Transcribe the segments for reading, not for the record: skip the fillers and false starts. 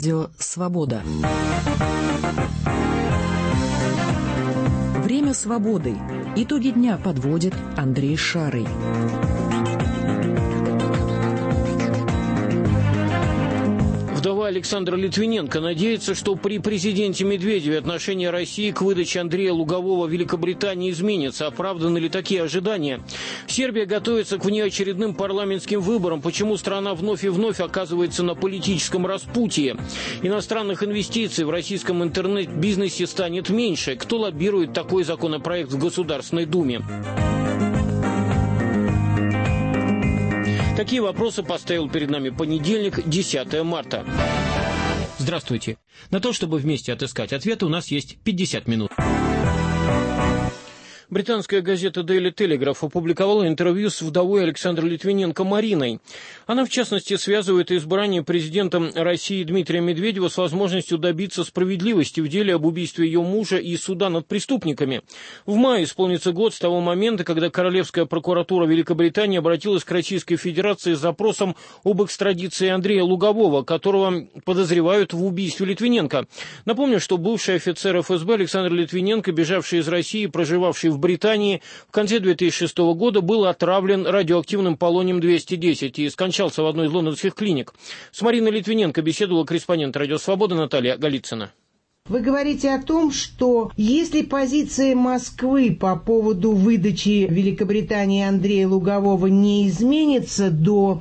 Радио «Свобода». Время свободы. Итоги дня подводит Андрей Шарый. Вдова Александра Литвиненко надеется, что при президенте Медведеве отношение России к выдаче Андрея Лугового Великобритании изменится. Оправданы ли такие ожидания? Сербия готовится к внеочередным парламентским выборам. Почему страна вновь и вновь оказывается на политическом распутье? Иностранных инвестиций в российском интернет-бизнесе станет меньше. Кто лоббирует такой законопроект в Государственной Думе? Такие вопросы поставил перед нами понедельник, 10 марта. Здравствуйте. На то, чтобы вместе отыскать ответы, у нас есть 50 минут. Британская газета Daily Telegraph опубликовала интервью с вдовой Александра Литвиненко Мариной. Она, в частности, связывает избрание президентом России Дмитрия Медведева с возможностью добиться справедливости в деле об убийстве ее мужа и суда над преступниками. В мае исполнится год с того момента, когда Королевская прокуратура Великобритании обратилась к Российской Федерации с запросом об экстрадиции Андрея Лугового, которого подозревают в убийстве Литвиненко. Напомню, что бывший офицер ФСБ Александр Литвиненко, бежавший из России и проживавший в Британии, в конце 2006 года был отравлен радиоактивным полонием-210 и скончался в одной из лондонских клиник. С Мариной Литвиненко беседовала корреспондент «Радио Свобода» Наталья Голицына. Вы говорите о том, что если позиция Москвы по поводу выдачи Великобритании Андрея Лугового не изменится до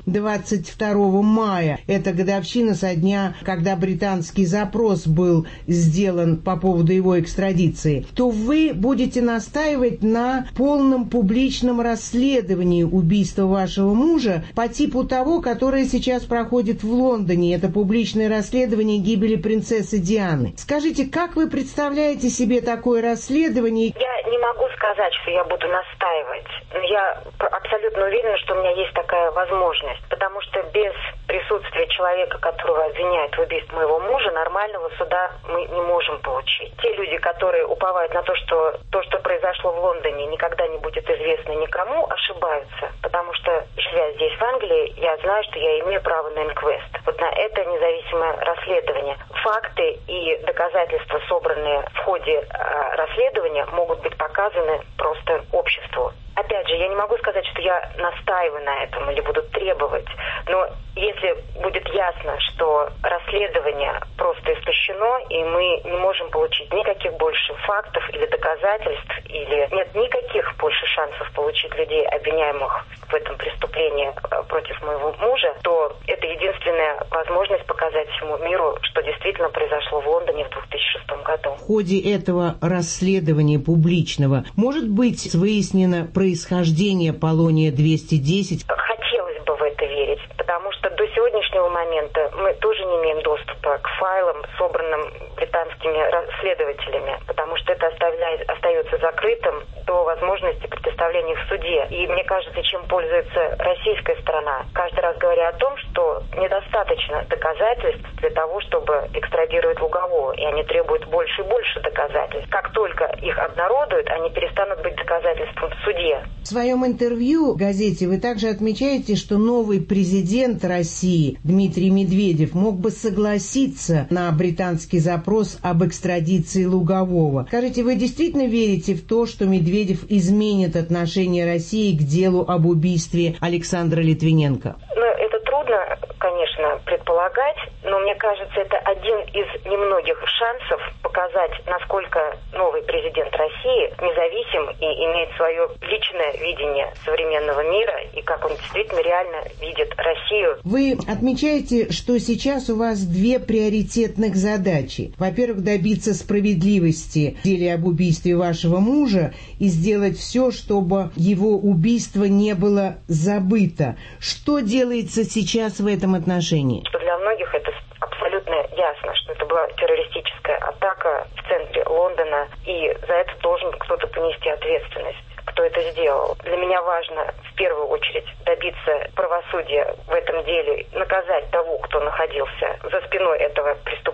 22 мая, это годовщина со дня, когда британский запрос был сделан по поводу его экстрадиции, то вы будете настаивать на полном публичном расследовании убийства вашего мужа по типу того, которое сейчас проходит в Лондоне. Это публичное расследование гибели принцессы Дианы. Скажите, как вы представляете себе такое расследование? Я не могу сказать, что я буду настаивать, но я абсолютно уверена, что у меня есть такая возможность, потому что без присутствия человека, которого обвиняют в убийстве моего мужа, нормального суда мы не можем получить. Те люди, которые уповают на то, что произошло в Лондоне, никогда не будет известно никому, ошибаются, потому что, живя здесь, в Англии, я знаю, что я имею право на инквест, вот на это независимое расследование. Факты и доказательства, собранные в ходе расследования, могут быть показаны просто обществу. Опять же, я не могу сказать, что я настаиваю на этом или буду требовать, но если будет ясно, что расследование просто истощено, и мы не можем получить никаких больше фактов или доказательств, или нет никаких больше шансов получить людей, обвиняемых в этом преступлении против моего мужа, то это единственная возможность показать всему миру, что действительно произошло в Лондоне в 2006 году. В ходе этого расследования публичного может быть выяснено происхождение полония-210? Хотелось бы в это верить, потому что до сегодняшнего момента мы тоже не имеем доступа к файлам, собранным британскими следователями, потому что это остается закрытым до возможности представления в суде. И мне кажется, чем пользуется российская сторона, каждый раз говоря о том, что недостаточно доказательств для того, чтобы экстрадировать Лугового, и они требуют больше и больше доказательств. Как только их обнародуют, они перестанут быть доказательством в суде. В своем интервью в газете вы также отмечаете, что новый президент России Дмитрий Медведев мог бы согласиться на британский запрос об экстрадиции Лугового. Скажите, вы действительно верите в то, что Медведев изменит отношение России к делу об убийстве Александра Литвиненко? Это трудно, конечно, предполагать, но мне кажется, это один из немногих шансов показать, насколько новый президент России независим и имеет свое личное видение современного мира, и как он действительно реально видит Россию. Вы отмечаете, что сейчас у вас две приоритетных задачи. Во-первых, добиться справедливости в деле об убийстве вашего мужа и сделать все, чтобы его убийство не было забыто. Что делается сейчас в этом отношении? Что для многих это абсолютно ясно, что это была террористическая атака в центре Лондона, и за это должен кто-то понести ответственность. Кто это сделал. Для меня важно в первую очередь добиться правосудия в этом деле, наказать того, кто находился за спиной этого преступления.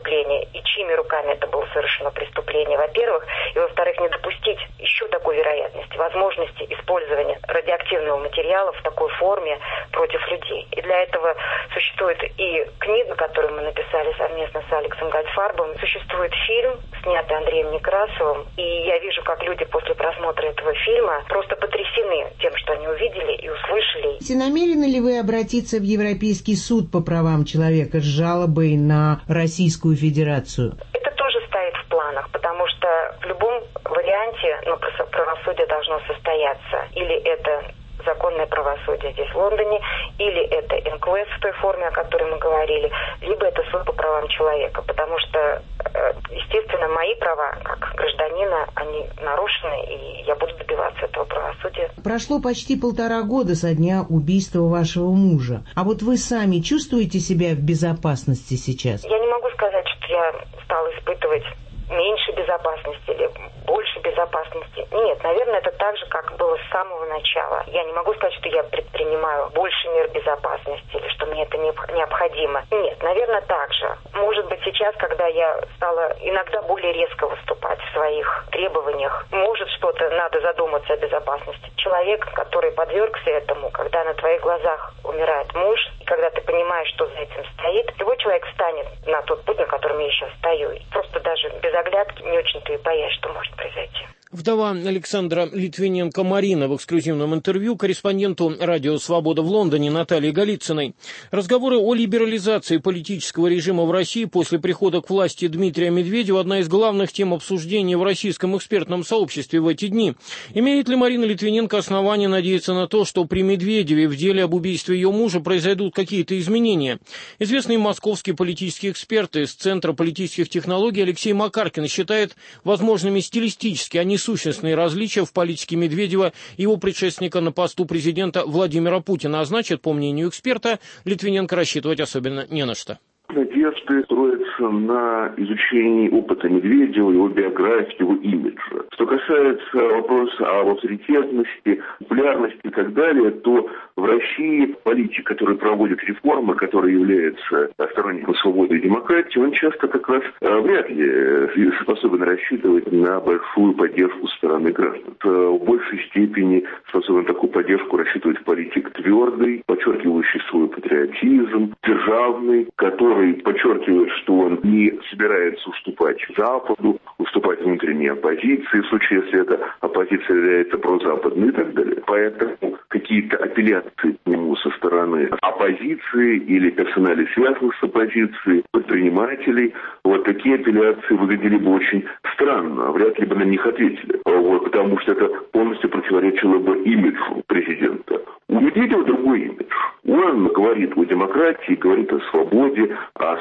преступление и чьими руками это было совершено преступление, во-первых, и во-вторых, не допустить еще такой вероятности, возможности использования радиоактивного материала в такой форме против людей. И для этого существует и книга, которую мы написали совместно с Алексом Гольдфарбом, существует фильм, снятый Андреем Некрасовым, и я вижу, как люди после просмотра этого фильма просто потрясены тем, что они увидели и услышали. Намерены ли вы обратиться в Европейский суд по правам человека с жалобой на Российскую Федерацию? Это тоже стоит в планах, потому что в любом варианте правосудие должно состояться. Или это законное правосудие здесь, в Лондоне, или это НКВС в той форме, о которой мы говорили, либо это суд по правам человека, потому что, естественно, мои права как гражданина, они нарушены, и я буду добиваться этого правосудия. Прошло почти 1,5 года со дня убийства вашего мужа. А вот вы сами чувствуете себя в безопасности сейчас? Я не могу сказать, что я стала испытывать меньше безопасности или больше безопасности. Нет, наверное, это так же, как было с самого начала. Я не могу сказать, что я предпринимаю больше мер безопасности или что мне это необходимо. Нет, наверное, так же. Может быть, сейчас, когда я стала иногда более резко выступать в своих требованиях, может, что-то надо задуматься о безопасности. Человек, который подвергся этому, когда на твоих глазах умирает муж, и когда ты понимаешь, что за этим стоит, любой человек встанет на тот путь, на котором я сейчас стою. Просто даже без оглядки не очень-то и боясь, что может произойти. Вдова Александра Литвиненко Марина в эксклюзивном интервью корреспонденту «Радио Свобода» в Лондоне Наталье Голицыной. Разговоры о либерализации политического режима в России после прихода к власти Дмитрия Медведева – одна из главных тем обсуждения в российском экспертном сообществе в эти дни. Имеет ли Марина Литвиненко основания надеяться на то, что при Медведеве в деле об убийстве ее мужа произойдут какие-то изменения? Известный московский политический эксперт из Центра политических технологий Алексей Макаркин считает возможными стилистически, а не сущностные различия в политике Медведева и его предшественника на посту президента Владимира Путина, а значит, по мнению эксперта, Литвиненко рассчитывать особенно не на что. Надежды строятся на изучении опыта Медведева, его биографии, его имиджа. Что касается вопроса об авторитетности, популярности и так далее, то в России политик, который проводит реформы, который является сторонником свободы и демократии, он часто как раз вряд ли способен рассчитывать на большую поддержку со стороны граждан. В большей степени способен такую поддержку рассчитывать политик твердый, подчеркивающий свой патриотизм, державный, который подчеркивает, что он не собирается уступать Западу, уступать внутренней оппозиции, в случае, если эта оппозиция является прозападной и так далее. Поэтому какие-то апелляции к нему со стороны оппозиции или персоналей, связанных с оппозицией, предпринимателей, вот такие апелляции выглядели бы очень странно, вряд ли бы на них ответили, потому что это полностью противоречило бы имиджу президента. У Медведева другой имидж. Он говорит о демократии, говорит о свободе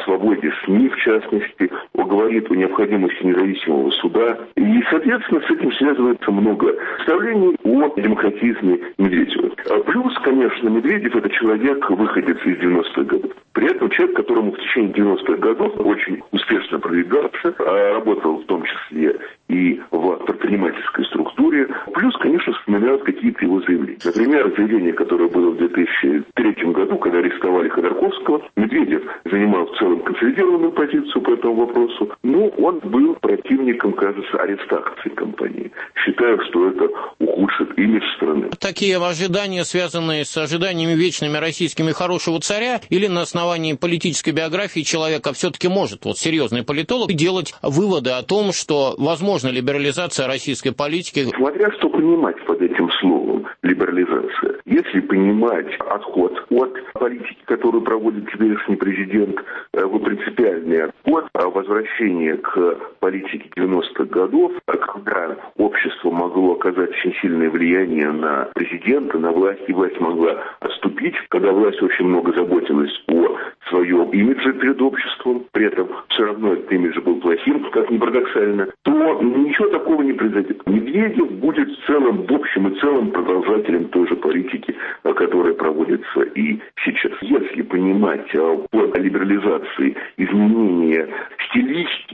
СМИ в частности, он говорит о необходимости независимого суда. И, соответственно, с этим связывается много представлений о демократизме Медведева. Плюс, конечно, Медведев – это человек, выходец из 90-х годов. При этом человек, которому в течение 90-х годов очень успешно продвигался, работал в том числе и в предпринимательской структуре. Плюс, конечно, вспоминают какие-то его заявления. Например, заявление, которое было в 2003 году, когда арестовали Ходорковского. Медведев занимал в целом консолидированную позицию по этому вопросу, но он был противником, кажется, арестации компании. Считаю, что это ухудшит имидж страны. Такие ожидания, связанные с ожиданиями вечными российскими хорошего царя, или на основании политической биографии человека все-таки может, серьезный политолог, делать выводы о том, что возможна либерализация российской политики? Смотря что понимать под этим словом либерализация. Если понимать отход от политики, которую проводит теперешний президент, принципиальный отход, возвращение к политике 90-х годов, когда общество могло оказать очень сильное влияние на президента, на власть, и власть могла отступить, когда власть очень много заботилась о своем имидже перед обществом, при этом все равно этот имидж был плохим, как ни парадоксально, то ничего такого не произойдет. Медведев будет в общем и целом продолжателем той же политики, которая проводится и сейчас. Если понимать о либерализации изменения стилистики, то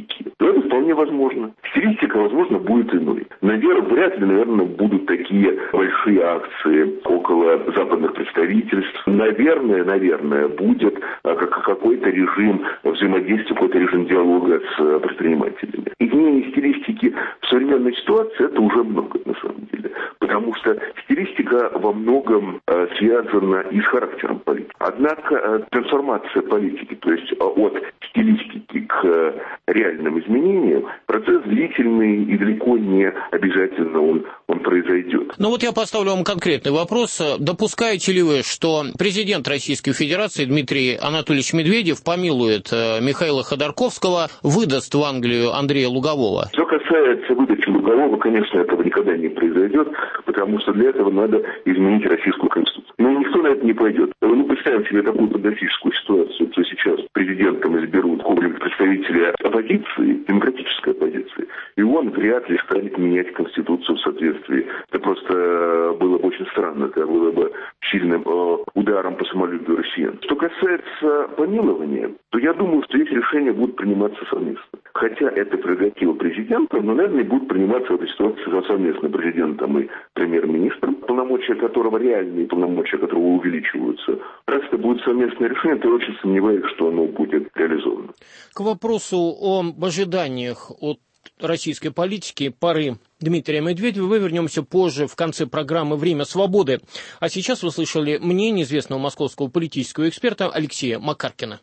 то это вполне возможно. Стилистика, возможно, будет иной. Вряд ли, наверное, будут такие большие акции около западных представительств. Наверное, будет какой-то режим взаимодействия, какой-то режим диалога с предпринимателями. Изменение стилистики в современной ситуации – это уже много, на самом деле. Потому что стилистика во многом связана и с характером политики. Однако трансформация политики, то есть от стилистики к реальным изменениям, процесс длительный и далеко не обязательно он произойдет. Ну вот я поставлю вам конкретный вопрос. Допускаете ли вы, что президент Российской Федерации Дмитрий Анатольевич Медведев помилует Михаила Ходорковского, выдаст в Англию Андрея Лугового? Что касается выдачи Лугового, конечно, этого никогда не произойдет, потому что для этого надо изменить российскую конституцию. Но никто на это не пойдет. Представим себе такую фантастическую ситуацию, что сейчас президентом изберут какого-нибудь представителя оппозиции, демократической оппозиции, и он вряд ли станет менять конституцию в соответствии. Это просто было бы очень странно, это было бы сильным ударом по самолюбию россиян. Что касается помилования, то я думаю, что эти решения будут приниматься совместно. Хотя это прерогатива президента, но, наверное, будут приниматься в этой ситуации совместно президентом и премьер-министром, полномочия которого реальные, полномочия которого увеличиваются. Раз это будет совместное решение, то я очень сомневаюсь, что оно будет реализовано. К вопросу об ожиданиях от российской политики пары Дмитрия Медведева мы вернемся позже, в конце программы «Время свободы». А сейчас вы слышали мнение известного московского политического эксперта Алексея Макаркина.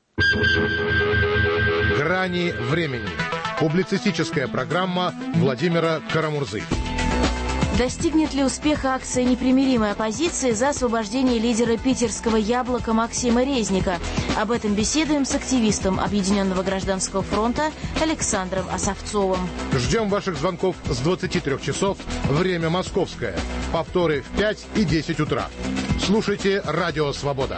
«Грани времени». Публицистическая программа Владимира Карамурзы. Достигнет ли успеха акция непримиримой оппозиции за освобождение лидера питерского «Яблока» Максима Резника? Об этом беседуем с активистом Объединенного гражданского фронта Александром Осовцовым. Ждем ваших звонков с 23 часов. Время московское. Повторы в 5 и 10 утра. Слушайте «Радио Свобода».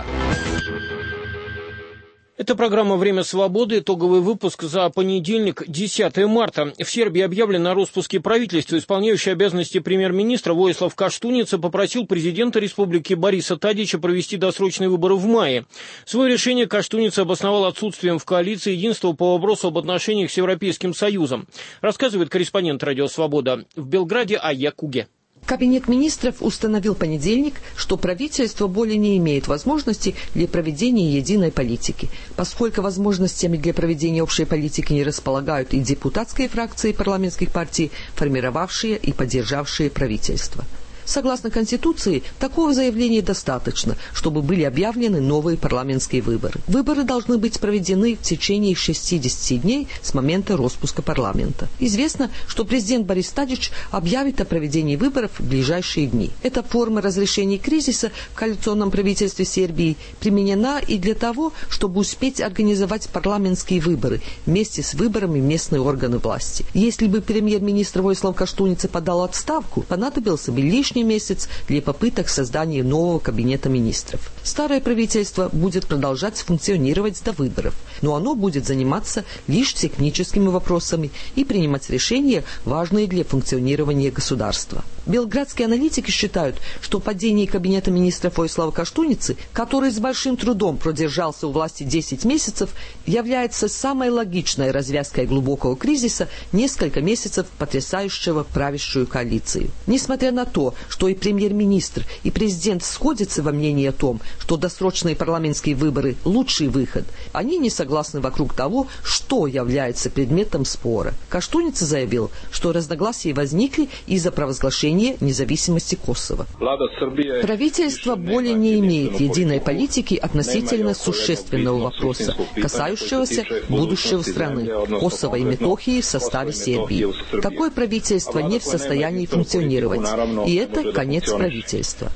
Это программа «Время свободы», итоговый выпуск за понедельник, 10 марта. В Сербии объявлено о распуске правительства. Исполняющий обязанности премьер-министра Воислав Каштуница попросил президента республики Бориса Тадича провести досрочные выборы в мае. Свое решение Каштуница обосновал отсутствием в коалиции единства по вопросу об отношениях с Европейским Союзом. Рассказывает корреспондент «Радио Свобода» в Белграде Айя Куге. Кабинет министров установил в понедельник, что правительство более не имеет возможности для проведения единой политики, поскольку возможностями для проведения общей политики не располагают и депутатские фракции парламентских партий, формировавшие и поддержавшие правительство. Согласно Конституции, такого заявления достаточно, чтобы были объявлены новые парламентские выборы. Выборы должны быть проведены в течение 60 дней с момента распуска парламента. Известно, что президент Борис Тадич объявит о проведении выборов в ближайшие дни. Эта форма разрешения кризиса в коалиционном правительстве Сербии применена и для того, чтобы успеть организовать парламентские выборы вместе с выборами в местные органы власти. Если бы премьер-министр Воислав Каштуница подал отставку, понадобился бы лишний месяц для попыток создания нового кабинета министров. Старое правительство будет продолжать функционировать до выборов, но оно будет заниматься лишь техническими вопросами и принимать решения, важные для функционирования государства. Белградские аналитики считают, что падение кабинета министров Воислава Каштуницы, который с большим трудом продержался у власти 10 месяцев, является самой логичной развязкой глубокого кризиса несколько месяцев потрясающего правящую коалицию. Несмотря на то, что и премьер-министр, и президент сходятся во мнении о том, что досрочные парламентские выборы – лучший выход, они не согласны вокруг того, что является предметом спора. Каштуница заявил, что разногласия возникли из-за провозглашения независимости Косово. Правительство более не имеет единой политики относительно существенного вопроса, касающегося будущего страны – Косово и Метохии в составе Сербии. Такое правительство не в состоянии функционировать, и это конец правительства.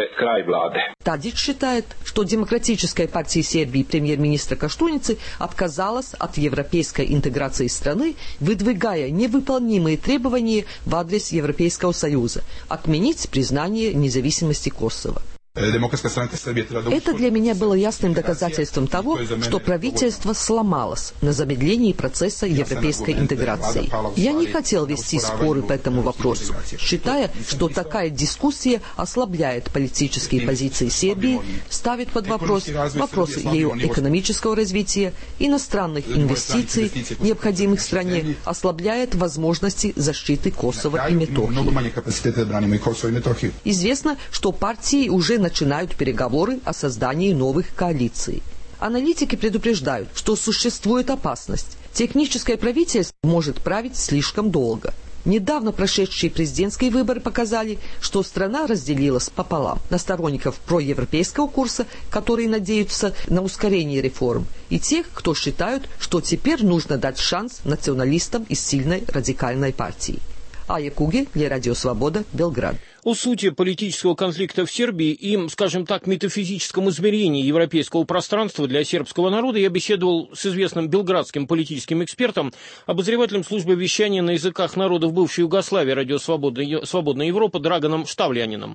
Тадич считает, что Демократическая партия Сербии премьер-министра Каштуницы отказалась от европейской интеграции страны, выдвигая невыполнимые требования в адрес Европейского Союза – отменить признание независимости Косово. Это для меня было ясным доказательством того, что правительство сломалось на замедлении процесса европейской интеграции. Я не хотел вести споры по этому вопросу, считая, что такая дискуссия ослабляет политические позиции Сербии, ставит под вопрос вопросы ее экономического развития, иностранных инвестиций, необходимых стране, ослабляет возможности защиты Косово и Метохии. Известно, что партии уже начинают переговоры о создании новых коалиций. Аналитики предупреждают, что существует опасность. Техническое правительство может править слишком долго. Недавно прошедшие президентские выборы показали, что страна разделилась пополам на сторонников проевропейского курса, которые надеются на ускорение реформ, и тех, кто считают, что теперь нужно дать шанс националистам из сильной радикальной партии. Ая Куги для Радио Свобода, Белград. О сути политического конфликта в Сербии и, скажем так, метафизическом измерении европейского пространства для сербского народа я беседовал с известным белградским политическим экспертом, обозревателем службы вещания на языках народов бывшей Югославии Радио Свободная Европа Дрaganom Štavljaниnom.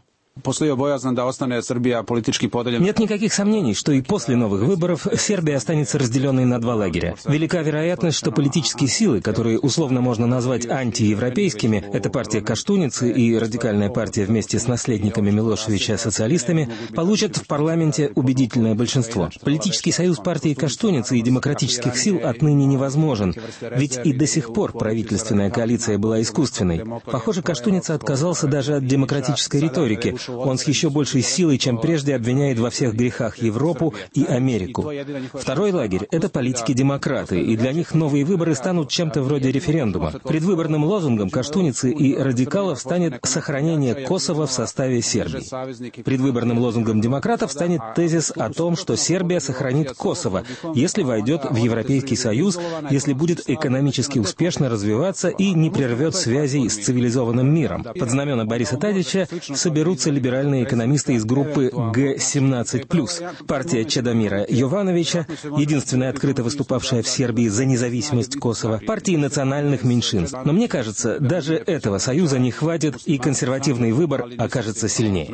Нет никаких сомнений, что и после новых выборов Сербия останется разделенной на два лагеря. Велика вероятность, что политические силы, которые условно можно назвать антиевропейскими, это партия Каштуницы и радикальная партия вместе с наследниками Милошевича социалистами, получат в парламенте убедительное большинство. Политический союз партии Каштуницы и демократических сил отныне невозможен, ведь и до сих пор правительственная коалиция была искусственной. Похоже, Каштуница отказался даже от демократической риторики. Он с еще большей силой, чем прежде, обвиняет во всех грехах Европу и Америку. Второй лагерь — это политики-демократы, и для них новые выборы станут чем-то вроде референдума. Предвыборным лозунгом Каштуницы и радикалов станет сохранение Косово в составе Сербии. Предвыборным лозунгом демократов станет тезис о том, что Сербия сохранит Косово, если войдет в Европейский Союз, если будет экономически успешно развиваться и не прервет связей с цивилизованным миром. Под знамена Бориса Тадича соберутся либеральные экономисты из группы Г-17+. Партия Чедомира Йовановича, единственная открыто выступавшая в Сербии за независимость Косово, партии национальных меньшинств. Но мне кажется, даже этого союза не хватит, и консервативный выбор окажется сильнее.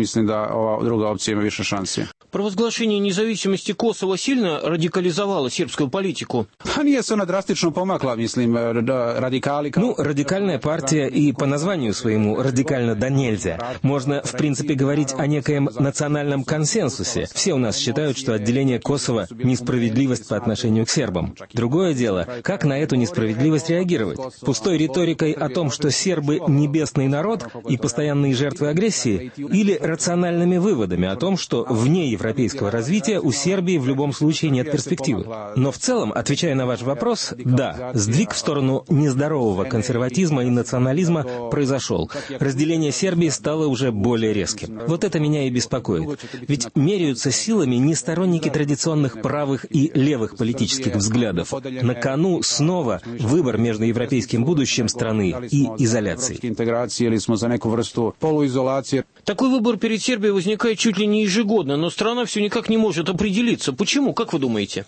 Провозглашение независимости Косово сильно радикализовало сербскую политику? Радикальная партия и по названию своему радикально да нельзя. Можно, в принципе, говорить о некоем национальном консенсусе. Все у нас считают, что отделение Косово — несправедливость по отношению к сербам. Другое дело, как на эту несправедливость реагировать? Пустой риторикой о том, что сербы — небесный народ и постоянные жертвы агрессии, или рациональными выводами о том, что вне европейского развития у Сербии в любом случае нет перспективы. Но в целом, отвечая на ваш вопрос, да, сдвиг в сторону нездорового консерватизма и национализма произошел. Разделение Сербии стало уже более резким. Вот это меня и беспокоит. Ведь меряются силами не сторонники традиционных правых и левых политических взглядов. На кону снова выбор между европейским будущим страны и изоляцией. Такой выбор перед Сербией возникает чуть ли не ежегодно, но страна все никак не может определиться. Почему, как вы думаете?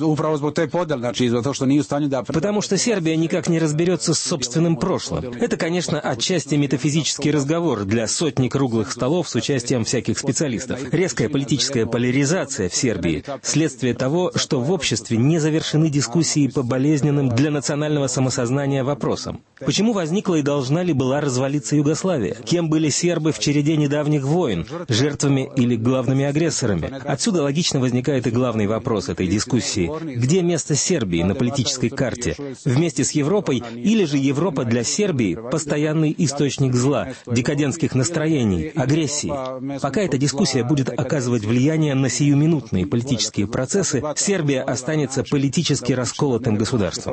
Потому что Сербия никак не разберется с собственным прошлым. Это, конечно, отчасти метафизический разговор для сотни круглых столов с участием всяких специалистов. Резкая политическая поляризация в Сербии – следствие того, что в обществе не завершены дискуссии по болезненным для национального самосознания вопросам. Почему возникла и должна ли была развалиться Югославия? Кем были сербы в череде недавних войн? Жертвами или главными агрессорами? Отсюда логично возникает и главный вопрос этой дискуссии. Где место Сербии на политической карте? Вместе с Европой или же Европа для Сербии – постоянный источник зла, декадентских настроений, агрессии? Пока эта дискуссия будет оказывать влияние на сиюминутные политические процессы, Сербия останется политически расколотым государством.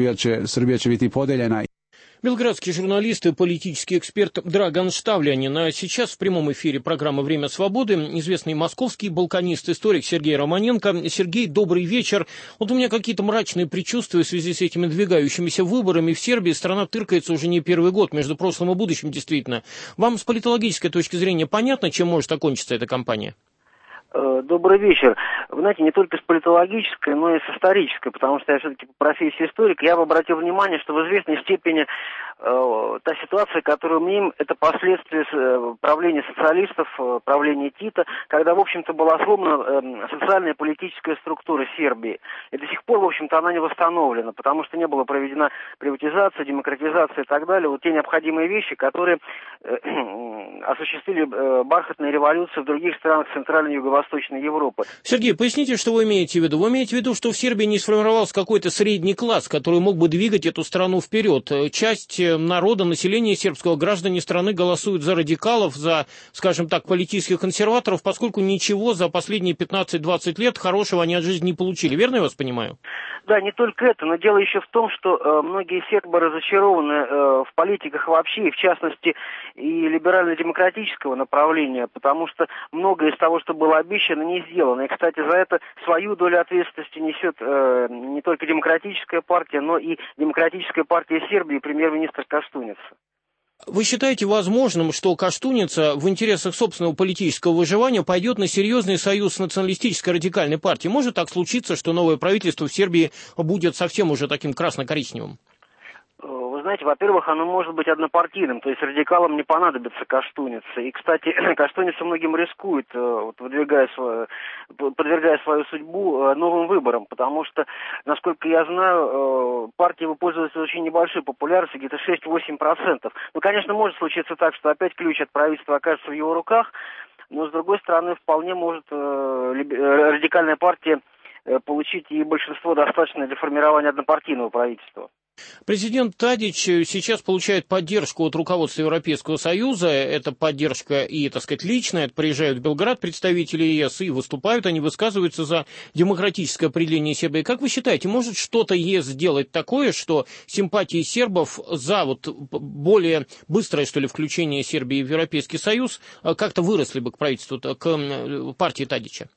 Белградский журналист и политический эксперт Драган Štavljanin. А сейчас в прямом эфире программы «Время свободы» известный московский балканист, историк Сергей Романенко. Сергей, добрый вечер. Вот у меня какие-то мрачные предчувствия в связи с этими надвигающимися выборами в Сербии. Страна тыркается уже не первый год между прошлым и будущим, действительно. Вам с политологической точки зрения понятно, чем может окончиться эта кампания? Добрый вечер. Вы знаете, не только с политологической, но и с исторической, потому что я все-таки по профессии историк, я бы обратил внимание, что в известной степени та ситуация, которую мы имеем, это последствия правления социалистов, правления Тита, когда, в общем-то, была сломана социальная и политическая структура Сербии. И до сих пор, в общем-то, она не восстановлена, потому что не была проведена приватизация, демократизация и так далее. Вот те необходимые вещи, которые осуществили бархатные революции в других странах Центральной и Юго-Восточной Европы. Сергей, поясните, что вы имеете в виду? Вы имеете в виду, что в Сербии не сформировался какой-то средний класс, который мог бы двигать эту страну вперед? Часть народа, населения сербского, граждане страны голосуют за радикалов, за, скажем так, политических консерваторов, поскольку ничего за последние 15-20 лет хорошего они от жизни не получили. Верно я вас понимаю? Да, не только это, но дело еще в том, что многие сербы разочарованы в политиках вообще, и в частности и либерально-демократического направления, потому что многое из того, что было обещано, не сделано. И, кстати, за это свою долю ответственности несет не только демократическая партия, но и демократическая партия Сербии и премьер-министр Каштуница. Вы считаете возможным, что Каштуница в интересах собственного политического выживания пойдет на серьезный союз с националистической радикальной партией? Может так случиться, что новое правительство в Сербии будет совсем уже таким красно-коричневым? Вы знаете, во-первых, оно может быть однопартийным, то есть радикалам не понадобится Каштуница. И, кстати, Каштуница многим рискует, подвергая свою судьбу новым выборам, потому что, насколько я знаю, партия его пользуется очень небольшой популярностью, где-то 6-8%. Ну, конечно, может случиться так, что опять ключ от правительства окажется в его руках, но, с другой стороны, вполне может радикальная партия получить и большинство достаточное для формирования однопартийного правительства. Президент Тадич сейчас получает поддержку от руководства Европейского Союза. Это поддержка и, так сказать, личная. Приезжают в Белград представители ЕС и выступают. Они высказываются за демократическое определение Сербии. Как вы считаете, может что-то ЕС сделать такое, что симпатии сербов за более быстрое, что ли, включение Сербии в Европейский Союз как-то выросли бы к правительству, к партии Тадича?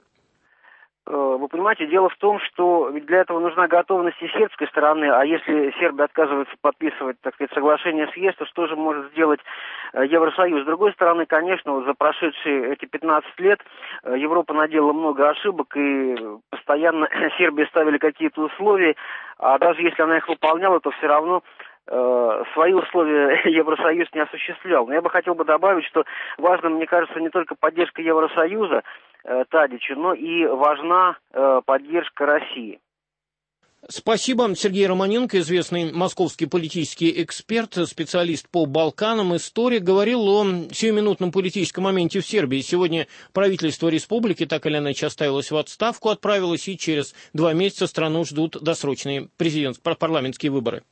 Вы понимаете, дело в том, что ведь для этого нужна готовность и сербской стороны, а если Сербия отказывается подписывать, так сказать, соглашение с ЕС, то что же может сделать Евросоюз? С другой стороны, конечно, за прошедшие эти 15 лет Европа наделала много ошибок, и постоянно Сербии ставили какие-то условия, а даже если она их выполняла, то все равно свои условия Евросоюз не осуществлял. Но я бы хотел добавить, что важно, мне кажется, не только поддержка Евросоюза Тадичу, но и важна поддержка России. Спасибо. Сергей Романенко, известный московский политический эксперт, специалист по Балканам, историк, говорил о сиюминутном политическом моменте в Сербии. Сегодня правительство республики так или иначе оставилось в отставку, отправилось, и через 2 месяца страну ждут досрочные парламентские выборы.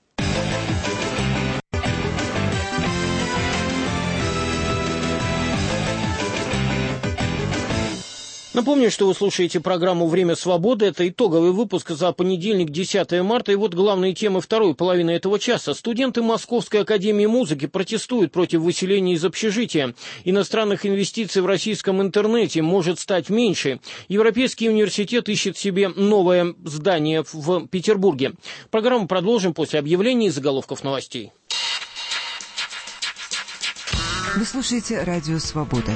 Напомню, что вы слушаете программу «Время свободы». Это итоговый выпуск за понедельник, 10 марта. И вот главные темы второй половины этого часа. Студенты Московской академии музыки протестуют против выселения из общежития. Иностранных инвестиций в российском интернете может стать меньше. Европейский университет ищет себе новое здание в Петербурге. Программу продолжим после объявлений и заголовков новостей. Вы слушаете «Радио Свобода».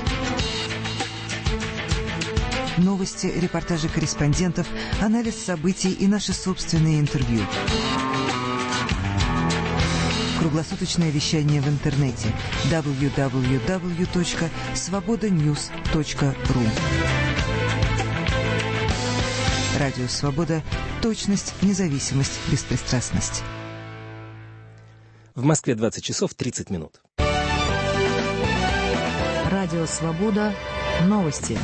Новости, репортажи корреспондентов, анализ событий и наши собственные интервью. Круглосуточное вещание в интернете www.svobodanews.ru. Радио Свобода. Точность, независимость, беспристрастность. В Москве 20 часов 30 минут. Радио Свобода. Новости.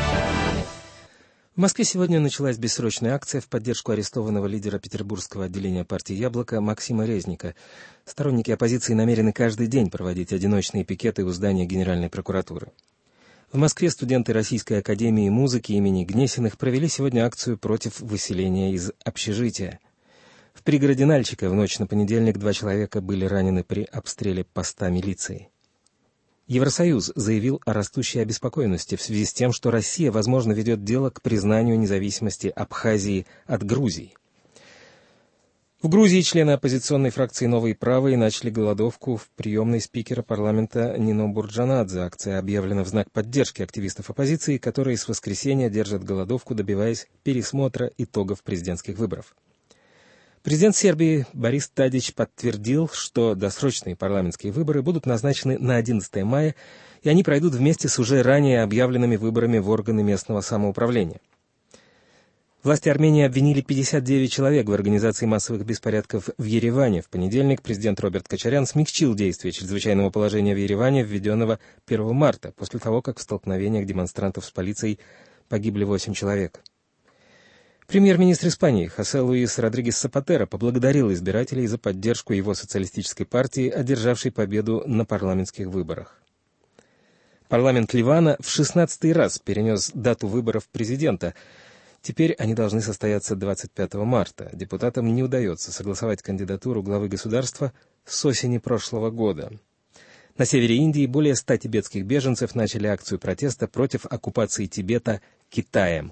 В Москве сегодня началась бессрочная акция в поддержку арестованного лидера петербургского отделения партии «Яблоко» Максима Резника. Сторонники оппозиции намерены каждый день проводить одиночные пикеты у здания Генеральной прокуратуры. В Москве студенты Российской академии музыки имени Гнесиных провели сегодня акцию против выселения из общежития. В пригороде Нальчика в ночь на понедельник 2 человека были ранены при обстреле поста милиции. Евросоюз заявил о растущей обеспокоенности в связи с тем, что Россия, возможно, ведет дело к признанию независимости Абхазии от Грузии. В Грузии члены оппозиционной фракции «Новые правые» начали голодовку в приемной спикера парламента Нино Бурджанадзе. Акция объявлена в знак поддержки активистов оппозиции, которые с воскресенья держат голодовку, добиваясь пересмотра итогов президентских выборов. Президент Сербии Борис Тадич подтвердил, что досрочные парламентские выборы будут назначены на 11 мая, и они пройдут вместе с уже ранее объявленными выборами в органы местного самоуправления. Власти Армении обвинили 59 человек в организации массовых беспорядков в Ереване. В понедельник президент Роберт Кочарян смягчил действие чрезвычайного положения в Ереване, введенного 1 марта, после того, как в столкновениях демонстрантов с полицией погибли 8 человек. Премьер-министр Испании Хосе Луис Родригес Сапатеро поблагодарил избирателей за поддержку его социалистической партии, одержавшей победу на парламентских выборах. Парламент Ливана в 16-й раз перенес дату выборов президента. Теперь они должны состояться 25 марта. Депутатам не удается согласовать кандидатуру главы государства с осени прошлого года. На севере Индии более 100 тибетских беженцев начали акцию протеста против оккупации Тибета Китаем.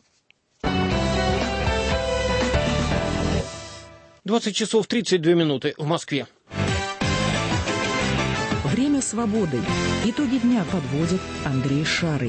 20 часов 32 минуты в Москве. Время свободы. Итоги дня подводит Андрей Шарый.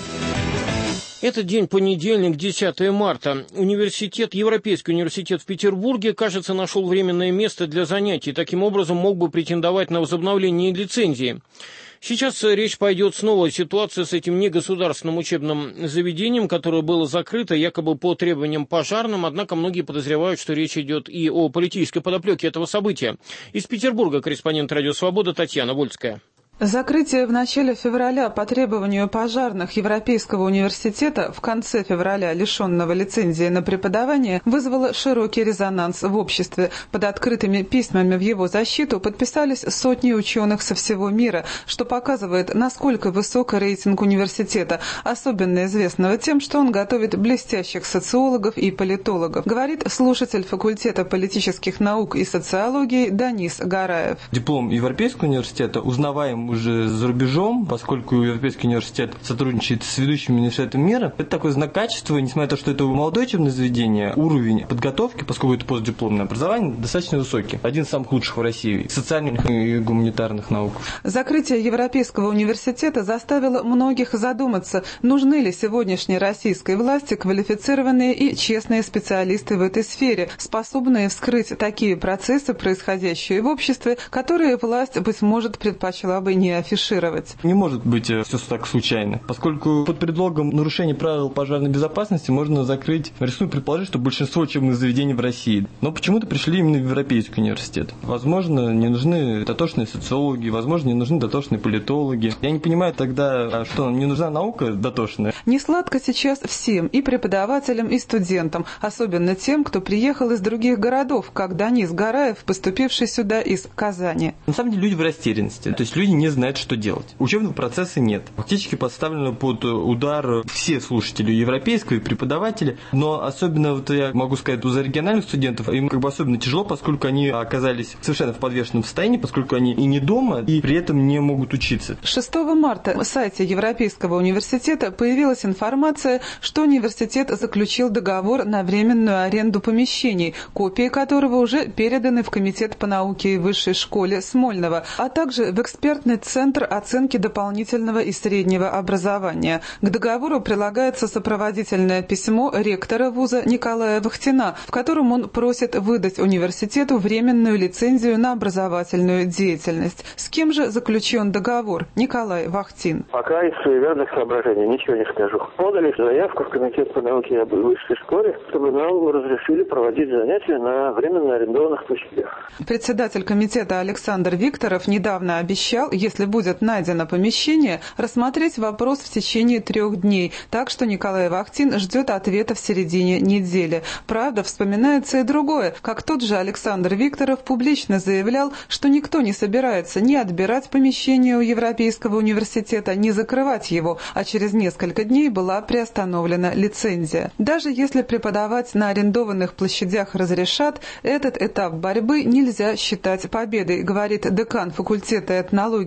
Это день понедельник, 10 марта. Европейский университет в Петербурге, кажется, нашел временное место для занятий. Таким образом, мог бы претендовать на возобновление лицензии. Сейчас речь пойдет снова о ситуации с этим негосударственным учебным заведением, которое было закрыто якобы по требованиям пожарным, однако многие подозревают, что речь идет и о политической подоплеке этого события. Из Петербурга корреспондент «Радио Свобода» Татьяна Вольская. Закрытие в начале февраля по требованию пожарных Европейского университета в конце февраля, лишенного лицензии на преподавание, вызвало широкий резонанс в обществе. Под открытыми письмами в его защиту подписались сотни ученых со всего мира, что показывает, насколько высок рейтинг университета, особенно известного тем, что он готовит блестящих социологов и политологов, говорит слушатель факультета политических наук и социологии Данис Гараев. Диплом Европейского университета узнаваем уже за рубежом, поскольку Европейский университет сотрудничает с ведущими университетами мира. Это такой знак качества, несмотря на то, что это молодое учебное заведение, уровень подготовки, поскольку это постдипломное образование, достаточно высокий. Один из самых лучших в России, социальных и гуманитарных наук. Закрытие Европейского университета заставило многих задуматься, нужны ли сегодняшней российской власти квалифицированные и честные специалисты в этой сфере, способные вскрыть такие процессы, происходящие в обществе, которые власть, быть может, предпочла бы не афишировать. Не может быть все так случайно, поскольку под предлогом нарушения правил пожарной безопасности можно закрыть, рискну предположить, что большинство учебных заведений в России. Но почему-то пришли именно в Европейский университет. Возможно, не нужны дотошные социологи, возможно, не нужны дотошные политологи. Я не понимаю тогда, что не нужна наука дотошная. Не сладко сейчас всем, и преподавателям, и студентам, особенно тем, кто приехал из других городов, как Данис Гараев, поступивший сюда из Казани. На самом деле люди в растерянности, то есть люди не знают, что делать. Учебного процесса нет. Фактически подставлены под удар все слушатели европейского и преподаватели, но особенно, я могу сказать, за региональных студентов им особенно тяжело, поскольку они оказались совершенно в подвешенном состоянии, поскольку они и не дома, и при этом не могут учиться. 6 марта на сайте Европейского университета появилась информация, что университет заключил договор на временную аренду помещений, копии которого уже переданы в Комитет по науке и высшей школе Смольного, а также в экспертный центр оценки дополнительного и среднего образования. К договору прилагается сопроводительное письмо ректора вуза Николая Вахтина, в котором он просит выдать университету временную лицензию на образовательную деятельность. С кем же заключен договор? Николай Вахтин. Пока из суеверных соображений ничего не скажу. Подали заявку в Комитет по науке и высшей школе, чтобы нам разрешили проводить занятия на временно арендованных площадях. Председатель комитета Александр Викторов недавно обещал, если будет найдено помещение, рассмотреть вопрос в течение 3 дней, так что Николай Вахтин ждет ответа в середине недели. Правда, вспоминается и другое, как тот же Александр Викторов публично заявлял, что никто не собирается ни отбирать помещение у Европейского университета, ни закрывать его, а через несколько дней была приостановлена лицензия. Даже если преподавать на арендованных площадях разрешат, этот этап борьбы нельзя считать победой, говорит декан факультета этнологии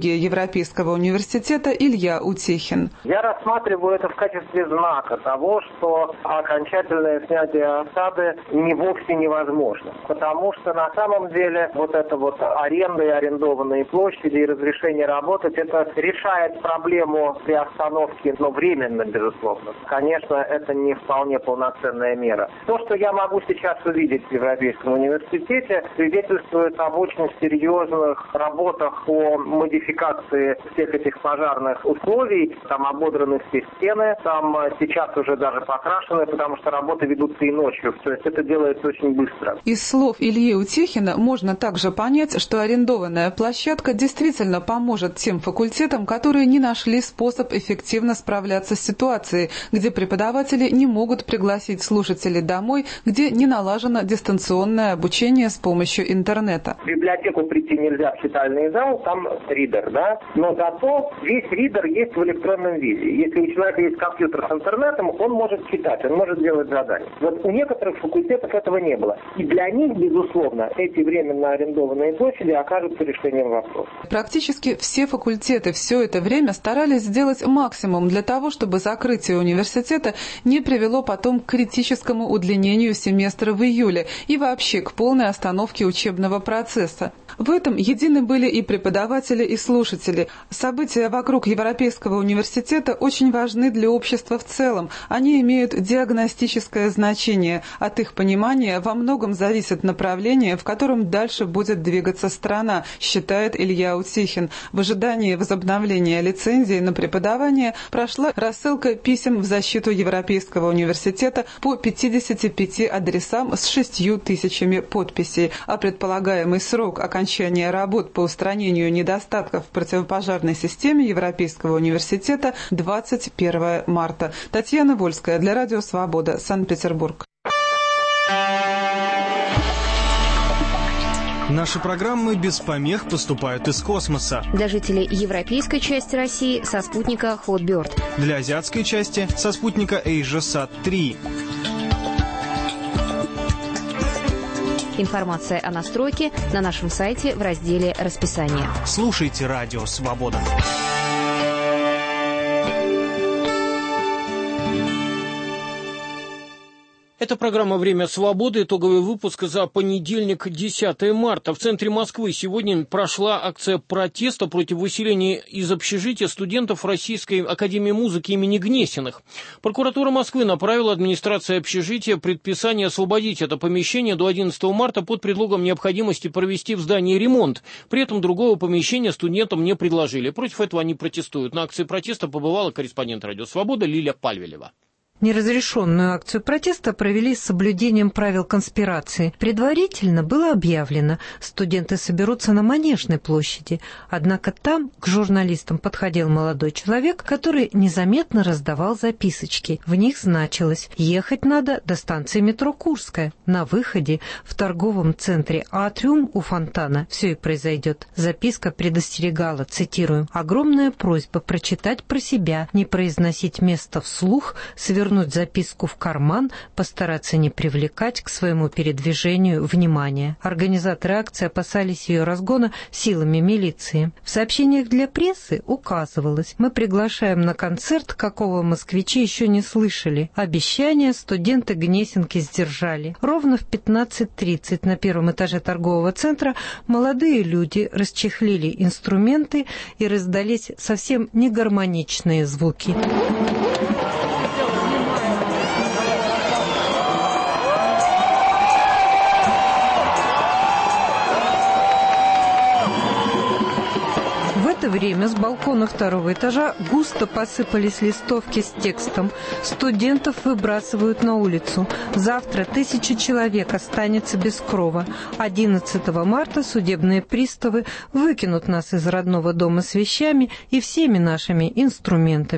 психологии Европейского университета Илья Утехин. Я рассматриваю это в качестве знака того, что окончательное снятие осады вовсе невозможно. Потому что на самом деле вот эта вот аренда и арендованные площади и разрешение работать, это решает проблему приостановки, но временно, безусловно. Конечно, это не вполне полноценная мера. То, что я могу сейчас увидеть в Европейском университете, свидетельствует об очень серьезных работах по модификации всех этих пожарных условий. Там ободраны все стены, там сейчас уже даже покрашены, потому что работы ведутся и ночью. То есть это делается очень быстро. Из слов Ильи Утехина можно также понять, что арендованная площадка действительно поможет тем факультетам, которые не нашли способ эффективно справляться с ситуацией, где преподаватели не могут пригласить слушателей домой, где не налажено дистанционное обучение с помощью интернета. В библиотеку прийти нельзя, в читальный зал, там ридер, да? Но зато весь ридер есть в электронном виде. Если у человека есть компьютер с интернетом, он может читать, он может делать задания. Вот у некоторых факультетов этого не было. И для них, безусловно, эти временно арендованные площади окажутся решением вопроса. Практически все факультеты все это время старались сделать максимум для того, чтобы закрытие университета не привело потом к критическому удлинению семестра в июле и вообще к полной остановке учебного процесса. В этом едины были и преподаватели, и слушатели. События вокруг Европейского университета очень важны для общества в целом. Они имеют диагностическое значение. От их понимания во многом зависит направление, в котором дальше будет двигаться страна, считает Илья Утехин. В ожидании возобновления лицензии на преподавание прошла рассылка писем в защиту Европейского университета по 55 адресам с 6000 подписей, а предполагаемый срок окончания работ по устранению недостатков в противопожарной системе Европейского университета 21 марта. Татьяна Вольская для Радио Свобода, Санкт-Петербург. Наши программы без помех поступают из космоса. Для жителей европейской части России со спутника Hotbird. Для азиатской части со спутника AsiaSat-3. Информация о настройке на нашем сайте в разделе «Расписание». Слушайте Радио Свобода. Это программа «Время свободы», итоговый выпуск за понедельник, 10 марта. В центре Москвы сегодня прошла акция протеста против выселения из общежития студентов Российской академии музыки имени Гнесиных. Прокуратура Москвы направила администрации общежития предписание освободить это помещение до 11 марта под предлогом необходимости провести в здании ремонт. При этом другого помещения студентам не предложили. Против этого они протестуют. На акции протеста побывала корреспондент «Радио Свобода» Лиля Пальвелева. Неразрешенную акцию протеста провели с соблюдением правил конспирации. Предварительно было объявлено, студенты соберутся на Манежной площади. Однако там к журналистам подходил молодой человек, который незаметно раздавал записочки. В них значилось: ехать надо до станции метро Курская. На выходе в торговом центре «Атриум» у фонтана все и произойдет. Записка предостерегала, цитирую: «Огромная просьба прочитать про себя, не произносить место вслух, свернуть записку в карман, постараться не привлекать к своему передвижению внимания». Организаторы акции опасались ее разгона силами милиции. В сообщениях для прессы указывалось: «Мы приглашаем на концерт, какого москвичи еще не слышали». Обещания студенты Гнесинки сдержали. Ровно в 15:30 на первом этаже торгового центра молодые люди расчехлили инструменты и раздались совсем негармоничные звуки. В это время с балкона второго этажа густо посыпались листовки с текстом: «Студентов выбрасывают на улицу. Завтра 1000 человек останется без крова. 11 марта судебные приставы выкинут нас из родного дома с вещами и всеми нашими инструментами».